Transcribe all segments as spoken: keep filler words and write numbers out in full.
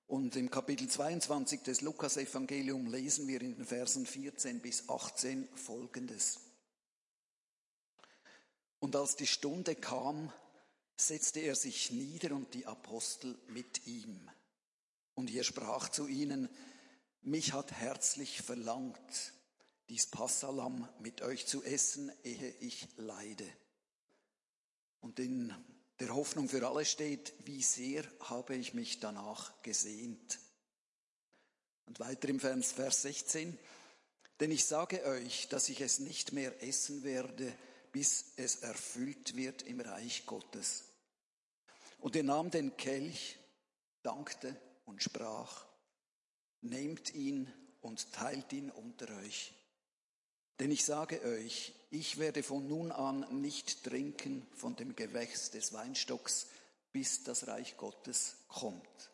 Und im Kapitel zweiundzwanzig des Lukas-Evangelium lesen wir in den Versen vierzehn bis achtzehn Folgendes. Und als die Stunde kam, setzte er sich nieder und die Apostel mit ihm. Und er sprach zu ihnen: Mich hat herzlich verlangt, dies Passalamm mit euch zu essen, ehe ich leide. Und in der Hoffnung für alle steht: Wie sehr habe ich mich danach gesehnt. Und weiter im Vers, Vers sechzehn. Denn ich sage euch, dass ich es nicht mehr essen werde, bis es erfüllt wird im Reich Gottes. Und er nahm den Kelch, dankte und sprach: Nehmt ihn und teilt ihn unter euch. Denn ich sage euch, ich werde von nun an nicht trinken von dem Gewächs des Weinstocks, bis das Reich Gottes kommt.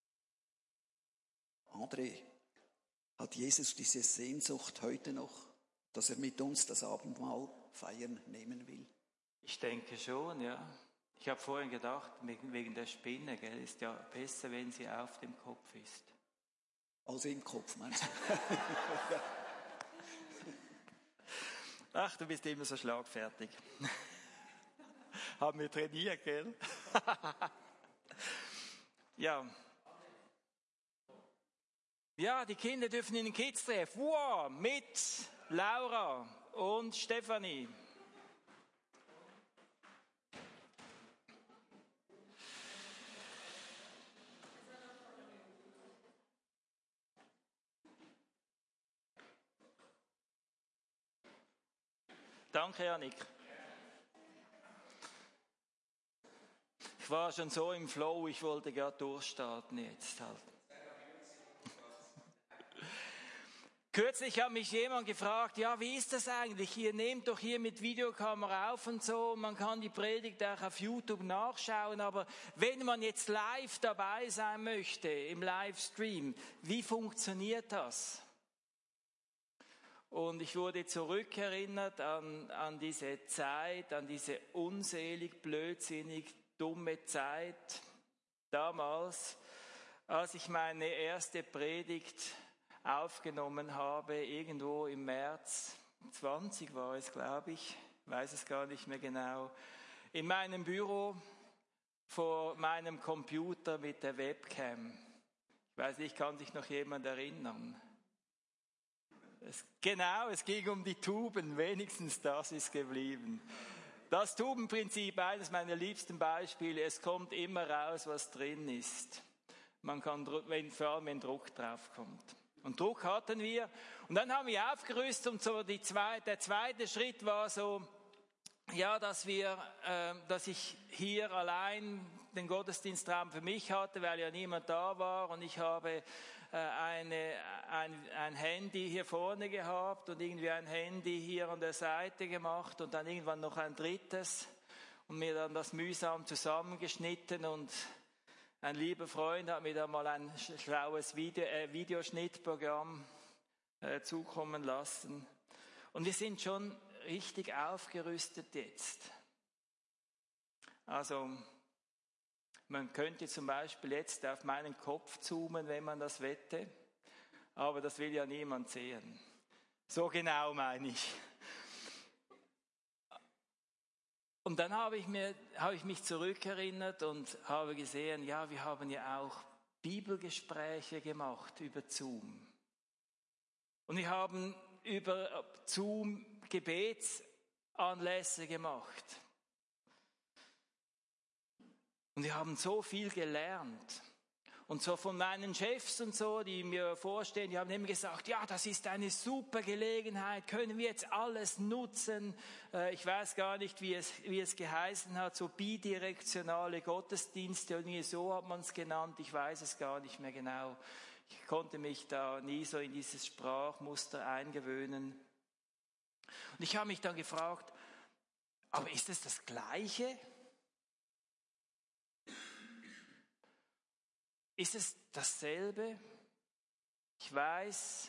André, hat Jesus diese Sehnsucht heute noch, dass er mit uns das Abendmahl feiern nehmen will? Ich denke schon, ja. Ich habe vorhin gedacht, wegen der Spinne, gell, ist ja besser, wenn sie auf dem Kopf ist. Also im Kopf, meinst du? Ach, du bist immer so schlagfertig. Haben wir trainiert, gell? Ja. Ja, die Kinder dürfen in den Kids-Treff. Wow, mit Laura und Stefanie. Danke, Janik. Ich war schon so im Flow, ich wollte gerade durchstarten jetzt halt. Kürzlich hat mich jemand gefragt, ja, wie ist das eigentlich? Ihr nehmt doch hier mit Videokamera auf und so, man kann die Predigt auch auf YouTube nachschauen, aber wenn man jetzt live dabei sein möchte, im Livestream, wie funktioniert das? Und ich wurde zurückerinnert an, an diese Zeit, an diese unselig, blödsinnig, dumme Zeit damals, als ich meine erste Predigt aufgenommen habe, irgendwo im März zwanzig war es, glaube ich, weiß es gar nicht mehr genau, in meinem Büro vor meinem Computer mit der Webcam. Ich weiß nicht, kann sich noch jemand erinnern? Es, genau, es ging um die Tuben, wenigstens das ist geblieben. Das Tubenprinzip, eines meiner liebsten Beispiele, es kommt immer raus, was drin ist. Man kann, wenn, vor allem wenn Druck drauf kommt. Und Druck hatten wir. Und dann haben wir aufgerüstet und so die zwei, der zweite Schritt war so, ja, dass wir, äh, dass ich hier allein den Gottesdienstraum für mich hatte, weil ja niemand da war und ich habe äh, eine, ein, ein Handy hier vorne gehabt und irgendwie ein Handy hier an der Seite gemacht und dann irgendwann noch ein drittes und mir dann das mühsam zusammengeschnitten und ein lieber Freund hat mir da mal ein schlaues Video, äh, Videoschnittprogramm äh, zukommen lassen und wir sind schon richtig aufgerüstet jetzt. Also man könnte zum Beispiel jetzt auf meinen Kopf zoomen, wenn man das wette, aber das will ja niemand sehen. So genau meine ich. Und dann habe ich, mir, habe ich mich zurückerinnert und habe gesehen, ja, wir haben ja auch Bibelgespräche gemacht über Zoom. Und wir haben über Zoom Gebetsanlässe gemacht. Und wir haben so viel gelernt. Und so von meinen Chefs und so, die mir vorstehen, die haben immer gesagt, ja, das ist eine super Gelegenheit, können wir jetzt alles nutzen. Ich weiß gar nicht, wie es, wie es geheißen hat, so bidirektionale Gottesdienste, irgendwie so hat man es genannt, ich weiß es gar nicht mehr genau. Ich konnte mich da nie so in dieses Sprachmuster eingewöhnen. Und ich habe mich dann gefragt, aber ist es das Gleiche? Ist es dasselbe? Ich weiß,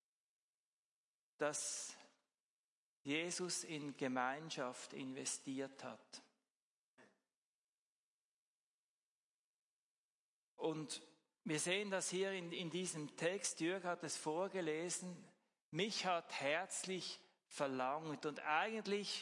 dass Jesus in Gemeinschaft investiert hat. Und Wir sehen das hier in, in diesem Text, Jürg hat es vorgelesen, mich hat herzlich verlangt. Und eigentlich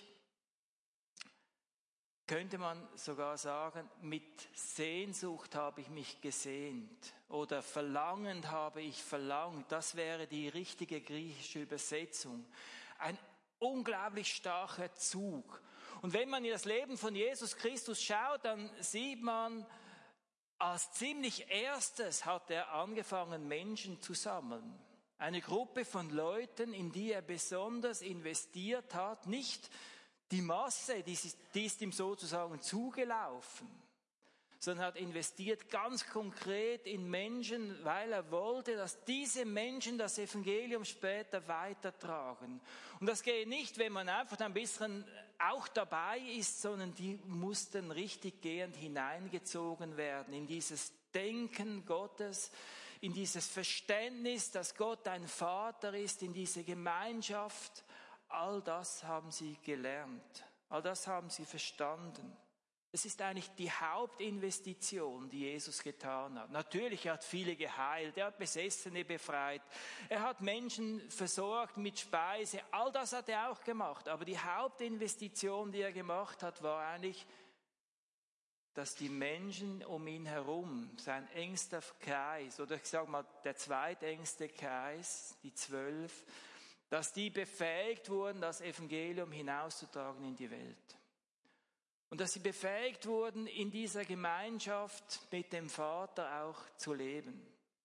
könnte man sogar sagen, mit Sehnsucht habe ich mich gesehnt oder verlangend habe ich verlangt. Das wäre die richtige griechische Übersetzung. Ein unglaublich starker Zug. Und wenn man in das Leben von Jesus Christus schaut, dann sieht man, als ziemlich erstes hat er angefangen, Menschen zu sammeln. Eine Gruppe von Leuten, in die er besonders investiert hat, nicht die Masse, die ist, die ist ihm sozusagen zugelaufen, sondern hat investiert ganz konkret in Menschen, weil er wollte, dass diese Menschen das Evangelium später weitertragen. Und das geht nicht, wenn man einfach ein bisschen auch dabei ist, sondern die mussten richtig gehend hineingezogen werden in dieses Denken Gottes, in dieses Verständnis, dass Gott ein Vater ist, in diese Gemeinschaft. All das haben sie gelernt, all das haben sie verstanden. Es ist eigentlich die Hauptinvestition, die Jesus getan hat. Natürlich, er hat viele geheilt, er hat Besessene befreit, er hat Menschen versorgt mit Speise, all das hat er auch gemacht. Aber die Hauptinvestition, die er gemacht hat, war eigentlich, dass die Menschen um ihn herum, sein engster Kreis, oder ich sage mal der zweitengste Kreis, die zwölf, dass die befähigt wurden, das Evangelium hinauszutragen in die Welt. Und dass sie befähigt wurden, in dieser Gemeinschaft mit dem Vater auch zu leben.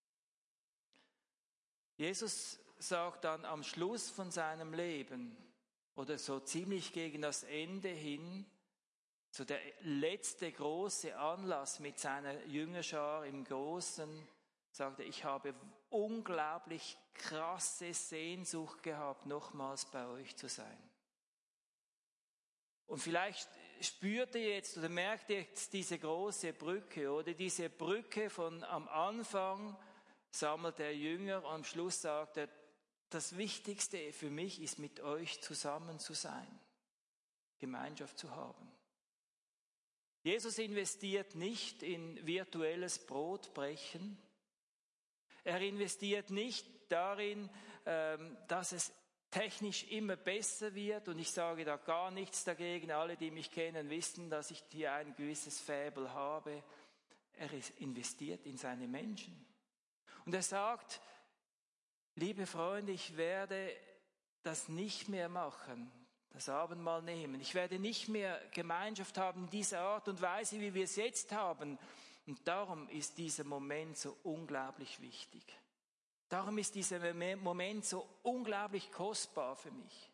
Jesus sagt dann am Schluss von seinem Leben, oder so ziemlich gegen das Ende hin, so der letzte große Anlass mit seiner Jüngerschar im Großen, sagt er, ich habe unglaublich krasse Sehnsucht gehabt, nochmals bei euch zu sein. Und vielleicht spürt ihr jetzt oder merkt ihr jetzt diese große Brücke oder diese Brücke von am Anfang sammelt der Jünger, am Schluss sagt er, das Wichtigste für mich ist, mit euch zusammen zu sein, Gemeinschaft zu haben. Jesus investiert nicht in virtuelles Brotbrechen. Er investiert nicht darin, dass es technisch immer besser wird. Und ich sage da gar nichts dagegen. Alle, die mich kennen, wissen, dass ich hier ein gewisses Faible habe. Er investiert in seine Menschen. Und er sagt, liebe Freunde, ich werde das nicht mehr machen, das Abendmahl nehmen. Ich werde nicht mehr Gemeinschaft haben in dieser Art und Weise, wie wir es jetzt haben. Und darum ist dieser Moment so unglaublich wichtig. Darum ist dieser Moment so unglaublich kostbar für mich.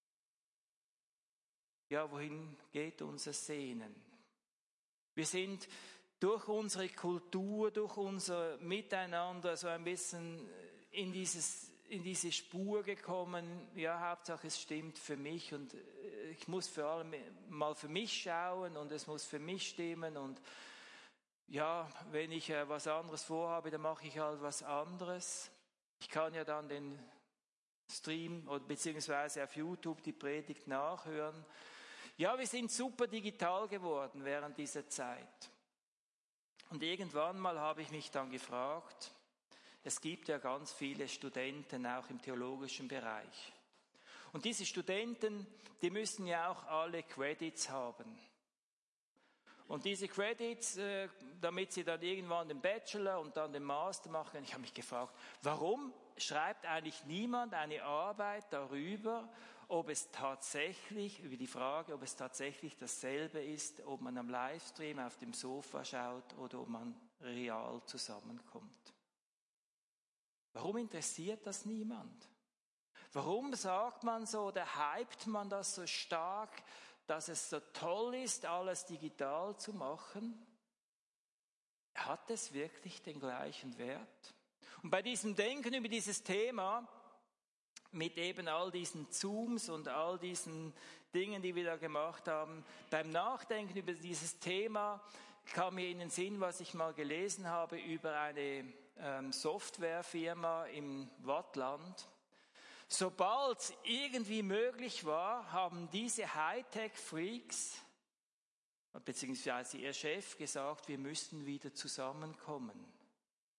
Ja, wohin geht unser Sehnen? Wir sind durch unsere Kultur, durch unser Miteinander so ein bisschen in, dieses, in diese Spur gekommen. Ja, Hauptsache es stimmt für mich und ich muss vor allem mal für mich schauen und es muss für mich stimmen und ja, wenn ich äh, was anderes vorhabe, dann mache ich halt was anderes. Ich kann ja dann den Stream oder beziehungsweise auf YouTube die Predigt nachhören. Ja, wir sind super digital geworden während dieser Zeit. Und irgendwann mal habe ich mich dann gefragt, es gibt ja ganz viele Studenten auch im theologischen Bereich. Und diese Studenten, die müssen ja auch alle Credits haben. Und diese Credits, äh, damit sie dann irgendwann den Bachelor und dann den Master machen, ich habe mich gefragt, warum schreibt eigentlich niemand eine Arbeit darüber, ob es tatsächlich, über die Frage, ob es tatsächlich dasselbe ist, ob man am Livestream auf dem Sofa schaut oder ob man real zusammenkommt. Warum interessiert das niemand? Warum sagt man so oder hypt man das so stark, dass es so toll ist, alles digital zu machen? Hat es wirklich den gleichen Wert? Und bei diesem Denken über dieses Thema, mit eben all diesen Zooms und all diesen Dingen, die wir da gemacht haben, beim Nachdenken über dieses Thema kam mir in den Sinn, was ich mal gelesen habe über eine ähm, Softwarefirma im Wattland. Sobald es irgendwie möglich war, haben diese Hightech-Freaks, beziehungsweise ihr Chef, gesagt, wir müssten wieder zusammenkommen.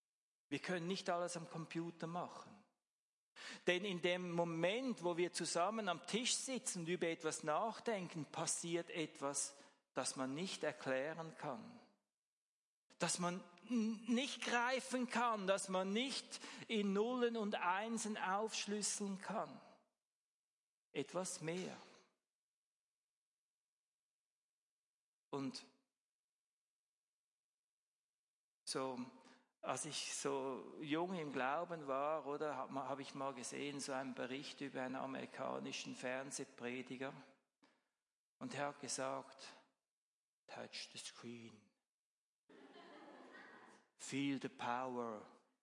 Wir können nicht alles am Computer machen. Denn in dem Moment, wo wir zusammen am Tisch sitzen und über etwas nachdenken, passiert etwas, das man nicht erklären kann. Das man nicht greifen kann, das man nicht in Nullen und Einsen aufschlüsseln kann. Etwas mehr. Und so, als ich so jung im Glauben war, oder habe ich mal gesehen, so einen Bericht über einen amerikanischen Fernsehprediger. Und er hat gesagt, touch the screen. Feel the power.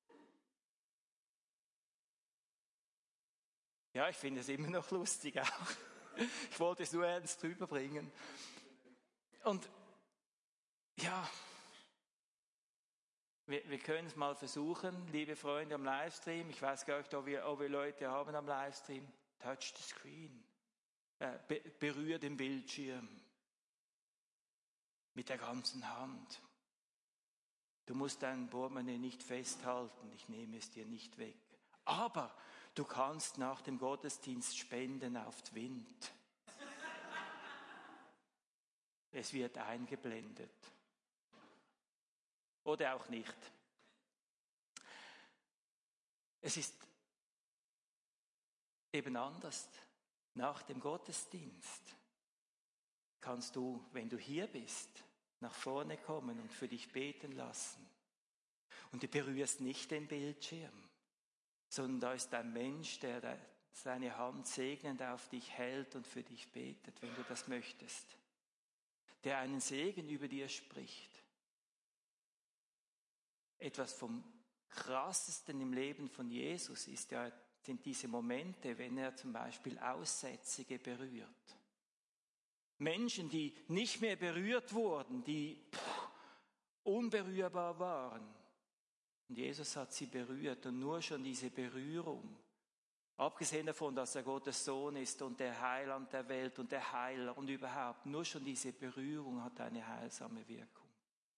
Ja, ich finde es immer noch lustig auch. Ich wollte es nur ernst rüberbringen. Und ja, wir, wir können es mal versuchen, liebe Freunde am Livestream. Ich weiß gar nicht, ob wir, ob wir Leute haben am Livestream. Touch the screen. Äh, be, berühr den Bildschirm. Mit der ganzen Hand. Du musst dein Portemonnaie nicht festhalten, ich nehme es dir nicht weg. Aber du kannst nach dem Gottesdienst spenden auf Twint. Es wird eingeblendet. Oder auch nicht. Es ist eben anders. Nach dem Gottesdienst kannst du, wenn du hier bist, nach vorne kommen und für dich beten lassen. Und du berührst nicht den Bildschirm, sondern da ist ein Mensch, der seine Hand segnend auf dich hält und für dich betet, wenn du das möchtest. Der einen Segen über dir spricht. Etwas vom Krassesten im Leben von Jesus ist ja, sind diese Momente, wenn er zum Beispiel Aussätzige berührt. Menschen, die nicht mehr berührt wurden, die pff, unberührbar waren. Und Jesus hat sie berührt und nur schon diese Berührung, abgesehen davon, dass er Gottes Sohn ist und der Heiland der Welt und der Heiler und überhaupt, nur schon diese Berührung hat eine heilsame Wirkung.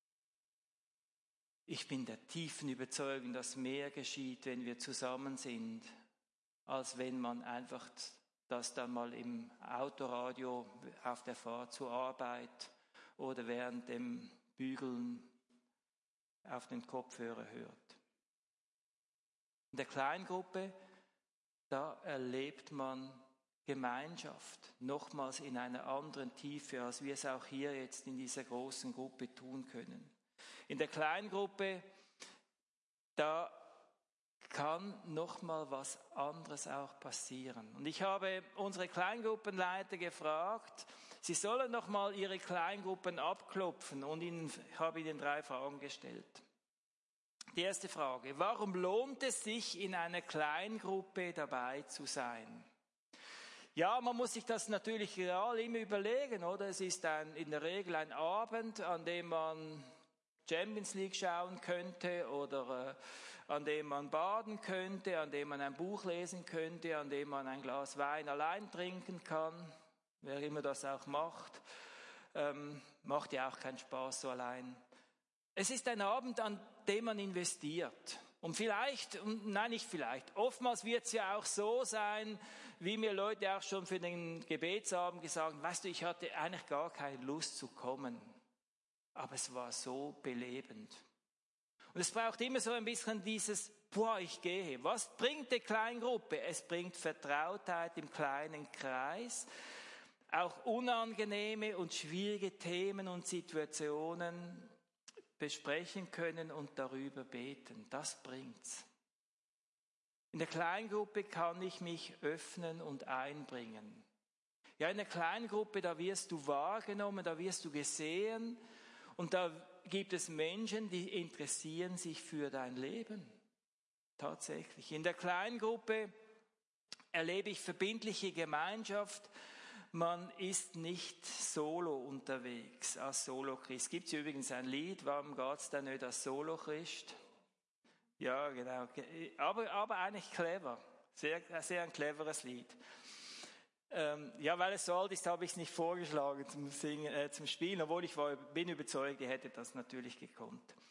Ich bin der tiefen Überzeugung, dass mehr geschieht, wenn wir zusammen sind, als wenn man einfach das dann mal im Autoradio auf der Fahrt zur Arbeit oder während dem Bügeln auf den Kopfhörer hört. In der Kleingruppe, da erlebt man Gemeinschaft nochmals in einer anderen Tiefe, als wir es auch hier jetzt in dieser großen Gruppe tun können. In der Kleingruppe, da kann noch mal was anderes auch passieren. Und ich habe unsere Kleingruppenleiter gefragt, sie sollen noch mal ihre Kleingruppen abklopfen und ihnen, ich habe ihnen drei Fragen gestellt. Die erste Frage, warum lohnt es sich, in einer Kleingruppe dabei zu sein? Ja, man muss sich das natürlich real immer überlegen, oder? Es ist ein, in der Regel ein Abend, an dem man Champions League schauen könnte oder äh, an dem man baden könnte, an dem man ein Buch lesen könnte, an dem man ein Glas Wein allein trinken kann, wer immer das auch macht, ähm, macht ja auch keinen Spaß so allein. Es ist ein Abend, an dem man investiert. Und vielleicht, nein nicht vielleicht, oftmals wird es ja auch so sein, wie mir Leute auch schon für den Gebetsabend gesagt haben, weißt du, ich hatte eigentlich gar keine Lust zu kommen. Aber es war so belebend. Und es braucht immer so ein bisschen dieses, boah, ich gehe. Was bringt die Kleingruppe? Es bringt Vertrautheit im kleinen Kreis, auch unangenehme und schwierige Themen und Situationen besprechen können und darüber beten. Das bringt's. In der Kleingruppe kann ich mich öffnen und einbringen. Ja, in der Kleingruppe, da wirst du wahrgenommen, da wirst du gesehen. Und da gibt es Menschen, die interessieren sich für dein Leben. Tatsächlich. In der Kleingruppe erlebe ich verbindliche Gemeinschaft. Man ist nicht solo unterwegs als Solo-Christ. Gibt es übrigens ein Lied, warum geht es denn nicht als Solo-Christ? Ja, genau. Aber, aber eigentlich clever. Sehr, sehr ein cleveres Lied. Ähm, ja, weil es so alt ist, habe ich es nicht vorgeschlagen zum Singen, äh, zum Spielen, obwohl ich war, bin überzeugt, ihr hättet das natürlich gekonnt.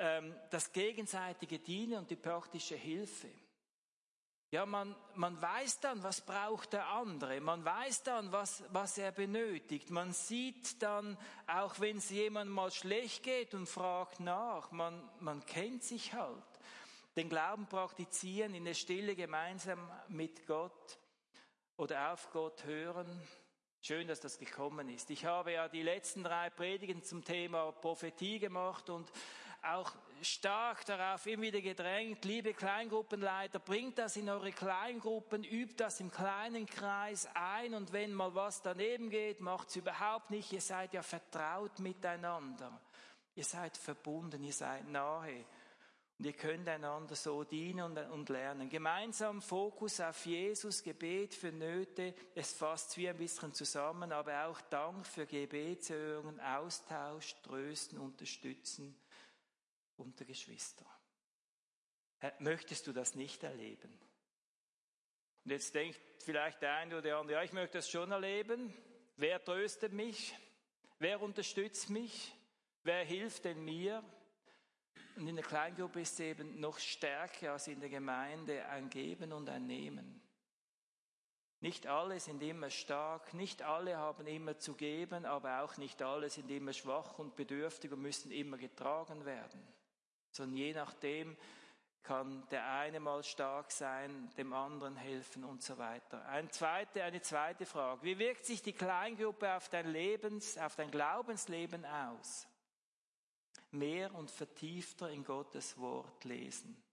ähm, das gegenseitige Dienen und die praktische Hilfe. Ja, man, man weiß dann, was braucht der andere. Man weiß dann, was, was er benötigt. Man sieht dann, auch wenn es jemandem mal schlecht geht und fragt nach, man, man kennt sich halt. Den Glauben praktizieren, in der Stille gemeinsam mit Gott oder auf Gott hören. Schön, dass das gekommen ist. Ich habe ja die letzten drei Predigen zum Thema Prophetie gemacht und auch stark darauf immer wieder gedrängt, liebe Kleingruppenleiter, bringt das in eure Kleingruppen, übt das im kleinen Kreis ein und wenn mal was daneben geht, macht's überhaupt nicht. Ihr seid ja vertraut miteinander. Ihr seid verbunden, ihr seid nahe. Und ihr könnt einander so dienen und lernen. Gemeinsam Fokus auf Jesus, Gebet für Nöte. Es fasst wie ein bisschen zusammen, aber auch Dank für Gebetserhörungen, Austausch, Trösten, Unterstützen unter Geschwistern. Möchtest du das nicht erleben? Und jetzt denkt vielleicht der eine oder der andere, ja, ich möchte das schon erleben. Wer tröstet mich? Wer unterstützt mich? Wer hilft denn mir? Und in der Kleingruppe ist es eben noch stärker als in der Gemeinde ein Geben und ein Nehmen. Nicht alle sind immer stark, nicht alle haben immer zu geben, aber auch nicht alle sind immer schwach und bedürftig und müssen immer getragen werden. Sondern je nachdem kann der eine mal stark sein, dem anderen helfen und so weiter. Eine zweite, eine zweite Frage. Wie wirkt sich die Kleingruppe auf dein Lebens, auf dein Glaubensleben aus? Mehr und vertiefter in Gottes Wort lesen.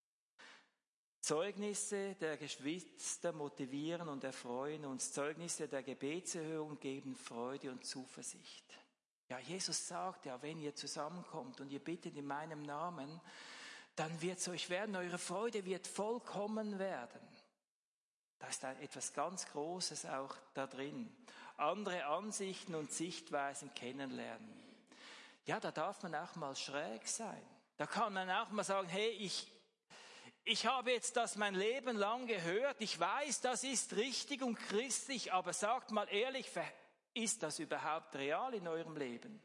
Zeugnisse der Geschwister motivieren und erfreuen uns. Zeugnisse der Gebetserhörung geben Freude und Zuversicht. Ja, Jesus sagt ja, wenn ihr zusammenkommt und ihr bittet in meinem Namen, dann wird es euch werden, eure Freude wird vollkommen werden. Da ist etwas ganz Großes auch da drin. Andere Ansichten und Sichtweisen kennenlernen. Ja, da darf man auch mal schräg sein. Da kann man auch mal sagen, hey, ich, ich habe jetzt das mein Leben lang gehört, ich weiß, das ist richtig und christlich, aber sagt mal ehrlich, ist das überhaupt real in eurem Leben?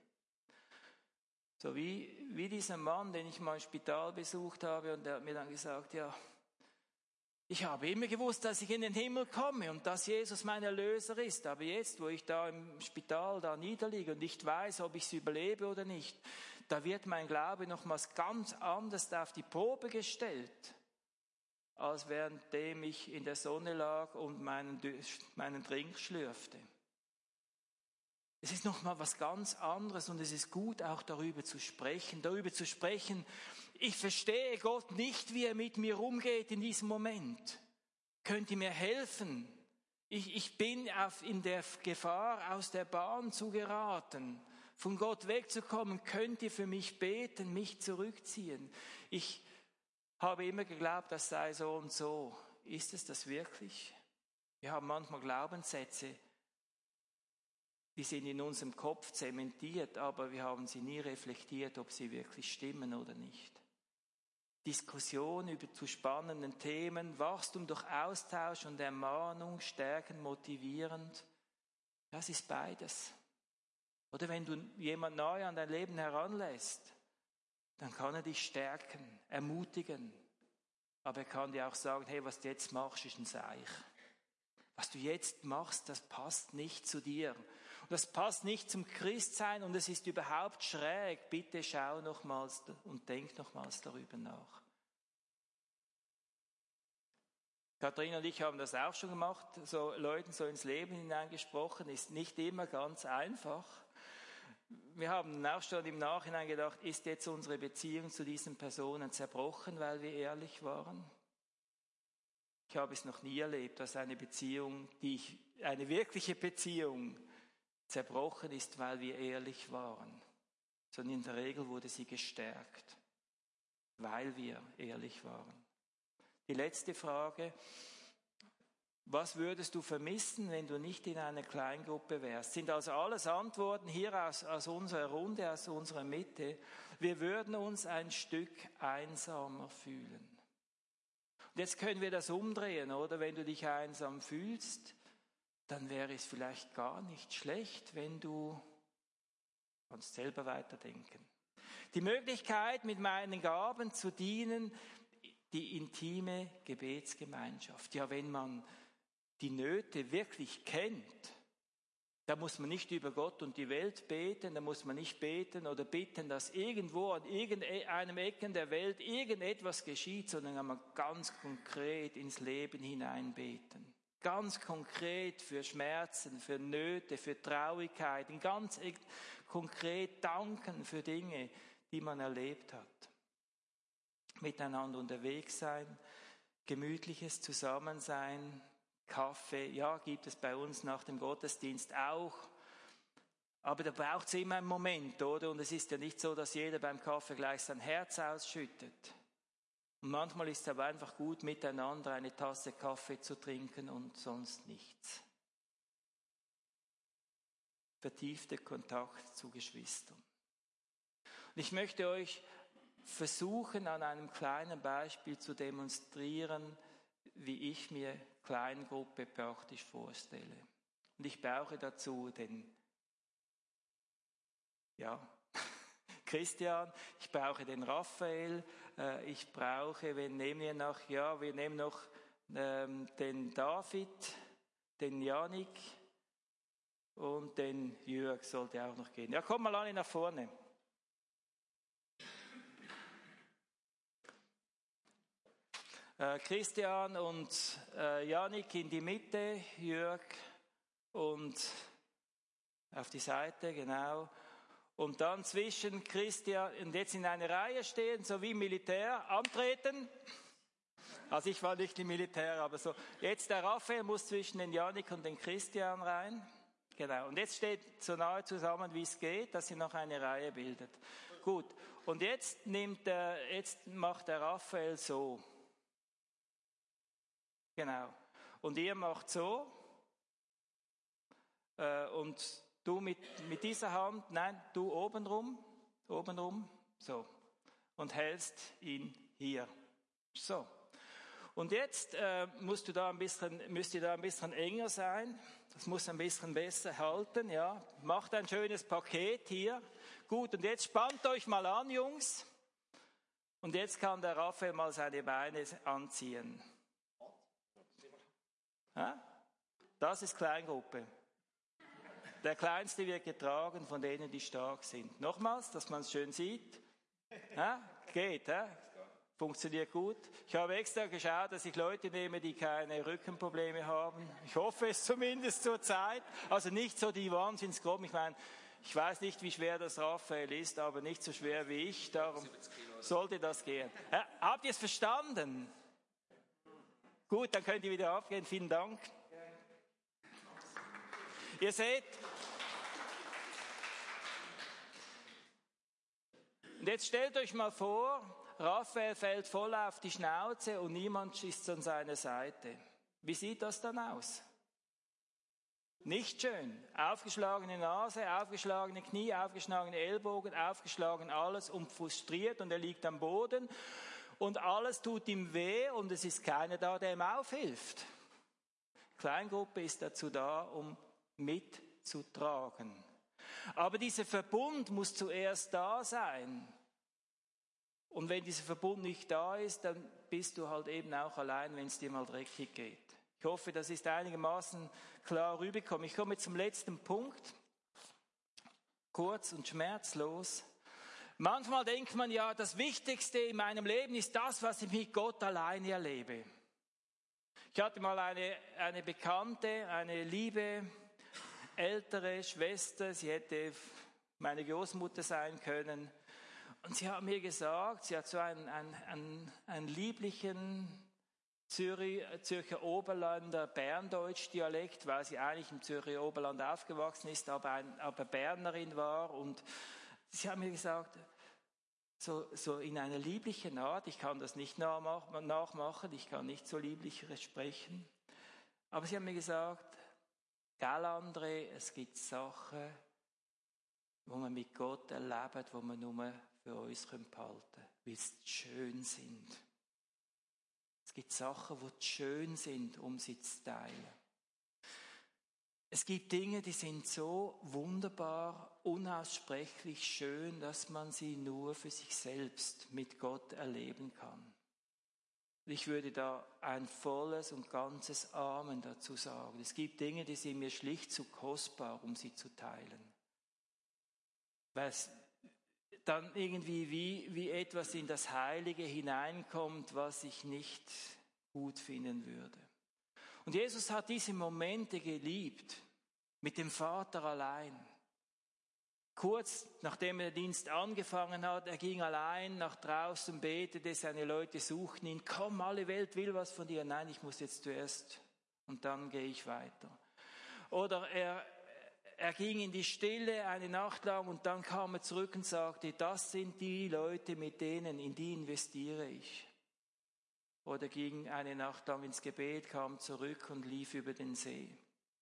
So wie, wie dieser Mann, den ich mal im Spital besucht habe und der hat mir dann gesagt, ja, ich habe immer gewusst, dass ich in den Himmel komme und dass Jesus mein Erlöser ist. Aber jetzt, wo ich da im Spital da niederliege und nicht weiß, ob ich es überlebe oder nicht, da wird mein Glaube nochmals ganz anders auf die Probe gestellt, als währenddem ich in der Sonne lag und meinen, meinen Trink schlürfte. Es ist nochmal was ganz anderes und es ist gut, auch darüber zu sprechen, darüber zu sprechen, ich verstehe Gott nicht, wie er mit mir umgeht in diesem Moment. Könnt ihr mir helfen? Ich, ich bin auf, in der Gefahr, aus der Bahn zu geraten, von Gott wegzukommen. Könnt ihr für mich beten, mich zurückziehen? Ich habe immer geglaubt, das sei so und so. Ist es das wirklich? Wir haben manchmal Glaubenssätze, die sind in unserem Kopf zementiert, aber wir haben sie nie reflektiert, ob sie wirklich stimmen oder nicht. Diskussion über zu spannenden Themen, Wachstum durch Austausch und Ermahnung, Stärken motivierend. Das ist beides. Oder wenn du jemand neu an dein Leben heranlässt, dann kann er dich stärken, ermutigen. Aber er kann dir auch sagen, hey, was du jetzt machst, ist ein Seich. Was du jetzt machst, das passt nicht zu dir. Und das passt nicht zum Christsein und es ist überhaupt schräg. Bitte schau nochmals und denk nochmals darüber nach. Katharina und ich haben das auch schon gemacht, so Leuten so ins Leben hineingesprochen, ist nicht immer ganz einfach. Wir haben auch schon im Nachhinein gedacht, ist jetzt unsere Beziehung zu diesen Personen zerbrochen, weil wir ehrlich waren? Ich habe es noch nie erlebt, dass eine Beziehung, die ich, eine wirkliche Beziehung zerbrochen ist, weil wir ehrlich waren. Sondern in der Regel wurde sie gestärkt, weil wir ehrlich waren. Die letzte Frage: Was würdest du vermissen, wenn du nicht in einer Kleingruppe wärst? Sind also alles Antworten hier aus, aus unserer Runde, aus unserer Mitte. Wir würden uns ein Stück einsamer fühlen. Und jetzt können wir das umdrehen, oder? Wenn du dich einsam fühlst, dann wäre es vielleicht gar nicht schlecht, wenn du kannst selber weiterdenken. Die Möglichkeit, mit meinen Gaben zu dienen, die intime Gebetsgemeinschaft. Ja, wenn man die Nöte wirklich kennt, da muss man nicht über Gott und die Welt beten, da muss man nicht beten oder bitten, dass irgendwo an irgendeinem Ecken der Welt irgendetwas geschieht, sondern kann man ganz konkret ins Leben hinein beten. Ganz konkret für Schmerzen, für Nöte, für Traurigkeiten, ganz konkret danken für Dinge, die man erlebt hat. Miteinander unterwegs sein, gemütliches Zusammensein, Kaffee, ja, gibt es bei uns nach dem Gottesdienst auch. Aber da braucht es immer einen Moment, oder? Und es ist ja nicht so, dass jeder beim Kaffee gleich sein Herz ausschüttet. Und manchmal ist es aber einfach gut, miteinander eine Tasse Kaffee zu trinken und sonst nichts. Vertiefter Kontakt zu Geschwistern. Und ich möchte euch versuchen, an einem kleinen Beispiel zu demonstrieren, wie ich mir Kleingruppe praktisch vorstelle. Und ich brauche dazu den, ja, Christian, ich brauche den Raphael, äh, ich brauche, wen nehmen wir noch? Ja, wir nehmen noch ähm, den David, den Janik und den Jörg sollte auch noch gehen. Ja, komm mal alle nach vorne. Christian und äh, Janik in die Mitte, Jörg und auf die Seite, genau. Und dann zwischen Christian und jetzt in eine Reihe stehen, so wie Militär, antreten. Also ich war nicht im Militär, aber so. Jetzt der Raphael muss zwischen den Janik und den Christian rein. Genau. Und jetzt steht so nahe zusammen, wie es geht, dass ihr noch eine Reihe bildet. Gut. Und jetzt nimmt der, jetzt macht der Raphael so. Genau. Und ihr macht so. Äh, und du mit, mit dieser Hand, nein, du obenrum, obenrum, so. Und hältst ihn hier. So. Und jetzt äh, musst du da ein bisschen, müsst ihr da ein bisschen enger sein. Das muss ein bisschen besser halten, ja. Macht ein schönes Paket hier. Gut, und jetzt spannt euch mal an, Jungs. Und jetzt kann der Raphael mal seine Beine anziehen. Das ist Kleingruppe. Der Kleinste wird getragen von denen, die stark sind. Nochmals, dass man es schön sieht. Ja, geht, ja? Funktioniert gut. Ich habe extra geschaut, dass ich Leute nehme, die keine Rückenprobleme haben. Ich hoffe es zumindest zur Zeit. Also nicht so die Wahnsinnsgroben. Ich meine, ich weiß nicht, wie schwer das Raphael ist, aber nicht so schwer wie ich. Darum sollte das gehen. Ja, habt ihr es verstanden? Gut, dann könnt ihr wieder aufgehen. Vielen Dank. Ihr seht, und jetzt stellt euch mal vor, Raphael fällt voll auf die Schnauze und niemand ist an seiner Seite. Wie sieht das dann aus? Nicht schön. Aufgeschlagene Nase, aufgeschlagene Knie, aufgeschlagene Ellbogen, aufgeschlagen alles und frustriert und er liegt am Boden. Und alles tut ihm weh und es ist keiner da, der ihm aufhilft. Kleingruppe ist dazu da, um mitzutragen. Aber dieser Verbund muss zuerst da sein. Und wenn dieser Verbund nicht da ist, dann bist du halt eben auch allein, wenn es dir mal dreckig geht. Ich hoffe, das ist einigermaßen klar rübergekommen. Ich komme zum letzten Punkt. Kurz und schmerzlos. Manchmal denkt man ja, das Wichtigste in meinem Leben ist das, was ich mit Gott alleine erlebe. Ich hatte mal eine, eine Bekannte, eine liebe, ältere Schwester, sie hätte meine Großmutter sein können. Und sie hat mir gesagt, sie hat so einen, einen, einen, einen lieblichen Zürich, Zürcher Oberländer Berndeutsch-Dialekt, weil sie eigentlich im Zürcher Oberland aufgewachsen ist, aber, ein, aber Bernerin war. Und sie hat mir gesagt, so, so in einer lieblichen Art, ich kann das nicht nachmachen, ich kann nicht so lieblich sprechen, aber sie hat mir gesagt, gell André, es gibt Sachen, wo man mit Gott erlebt, wo man nur für uns behalten können, weil sie schön sind. Es gibt Sachen, die schön sind, um sie zu teilen. Es gibt Dinge, die sind so wunderbar, unaussprechlich schön, dass man sie nur für sich selbst mit Gott erleben kann. Ich würde da ein volles und ganzes Amen dazu sagen. Es gibt Dinge, die sind mir schlicht zu kostbar, um sie zu teilen. Weil es dann irgendwie wie, wie etwas in das Heilige hineinkommt, was ich nicht gut finden würde. Und Jesus hat diese Momente geliebt, mit dem Vater allein. Kurz nachdem er den Dienst angefangen hat, er ging allein nach draußen, betete, seine Leute suchten ihn. Komm, alle Welt will was von dir. Nein, ich muss jetzt zuerst und dann gehe ich weiter. Oder er, er ging in die Stille eine Nacht lang und dann kam er zurück und sagte, das sind die Leute, mit denen, in die investiere ich. Oder ging eine Nacht lang ins Gebet, kam zurück und lief über den See.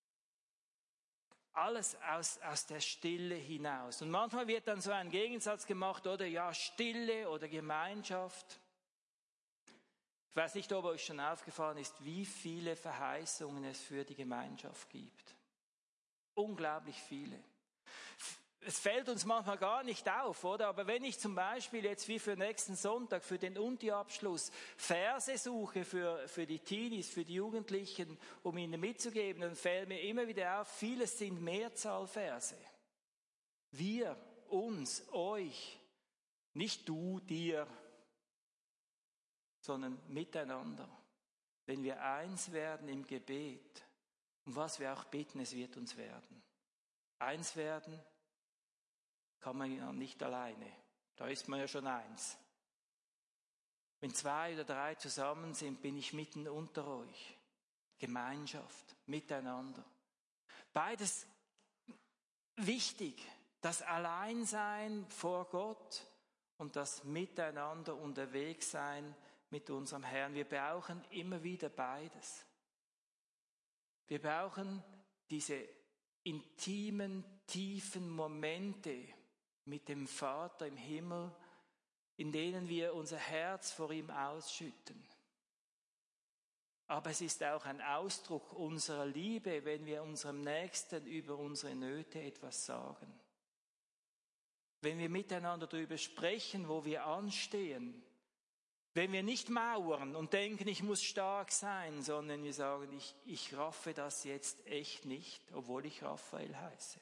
Alles aus, aus der Stille hinaus. Und manchmal wird dann so ein Gegensatz gemacht, oder ja, Stille oder Gemeinschaft. Ich weiß nicht, ob euch schon aufgefallen ist, wie viele Verheißungen es für die Gemeinschaft gibt. Unglaublich viele. Es fällt uns manchmal gar nicht auf, oder? Aber wenn ich zum Beispiel jetzt wie für nächsten Sonntag, für den Uni-Abschluss, Verse suche für, für die Teenies, für die Jugendlichen, um ihnen mitzugeben, dann fällt mir immer wieder auf, vieles sind Mehrzahlverse. Wir, uns, euch, nicht du, dir, sondern miteinander. Wenn wir eins werden im Gebet, um was wir auch bitten, es wird uns werden. Eins werden kann man ja nicht alleine. Da ist man ja schon eins. Wenn zwei oder drei zusammen sind, bin ich mitten unter euch. Gemeinschaft, miteinander. Beides wichtig. Das Alleinsein vor Gott und das Miteinander unterwegs sein mit unserem Herrn. Wir brauchen immer wieder beides. Wir brauchen diese intimen, tiefen Momente mit dem Vater im Himmel, in denen wir unser Herz vor ihm ausschütten. Aber es ist auch ein Ausdruck unserer Liebe, wenn wir unserem Nächsten über unsere Nöte etwas sagen. Wenn wir miteinander darüber sprechen, wo wir anstehen. Wenn wir nicht mauern und denken, ich muss stark sein, sondern wir sagen, ich, ich raffe das jetzt echt nicht, obwohl ich Raphael heiße.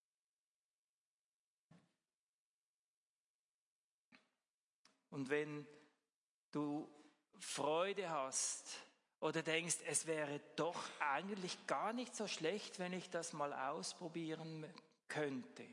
Und wenn du Freude hast oder denkst, es wäre doch eigentlich gar nicht so schlecht, wenn ich das mal ausprobieren könnte,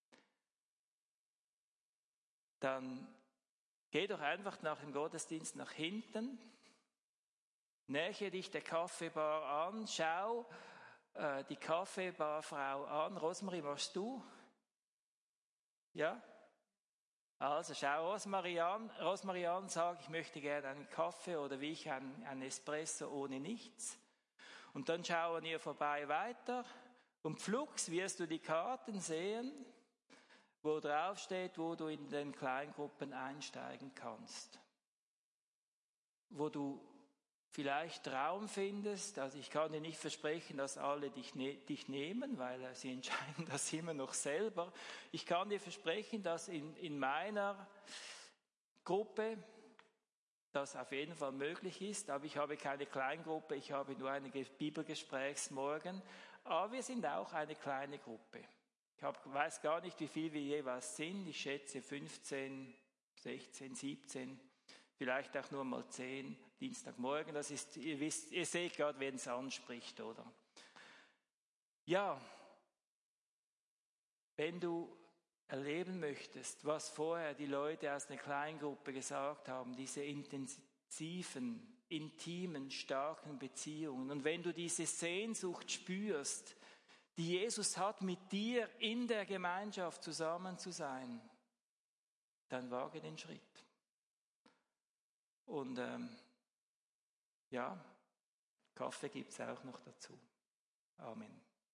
dann geh doch einfach nach dem Gottesdienst nach hinten, nähe dich der Kaffeebar an, schau äh, die Kaffeebarfrau an. Rosmarie, machst du? Ja? Also schau Rosmarie an, Rosmarie an, sag, ich möchte gerne einen Kaffee oder wie ich einen, einen Espresso ohne nichts. Und dann schauen ihr vorbei weiter und flugs wirst du die Karten sehen, wo drauf steht, wo du in den Kleingruppen einsteigen kannst. Wo du vielleicht Raum findest, also ich kann dir nicht versprechen, dass alle dich, ne- dich nehmen, weil sie entscheiden das immer noch selber. Ich kann dir versprechen, dass in, in meiner Gruppe das auf jeden Fall möglich ist, aber ich habe keine Kleingruppe, ich habe nur einen Bibelgesprächsmorgen, aber wir sind auch eine kleine Gruppe. Ich hab, weiß gar nicht, wie viel wir jeweils sind, ich schätze fünfzehn, sechzehn, siebzehn, vielleicht auch nur mal zehn, Dienstagmorgen, das ist, ihr wisst, ihr seht gerade, wen es anspricht, oder? Ja, wenn du erleben möchtest, was vorher die Leute aus der Kleingruppe gesagt haben, diese intensiven, intimen, starken Beziehungen, und wenn du diese Sehnsucht spürst, die Jesus hat, mit dir in der Gemeinschaft zusammen zu sein, dann wage den Schritt. Und ähm, ja, Kaffee gibt es auch noch dazu. Amen.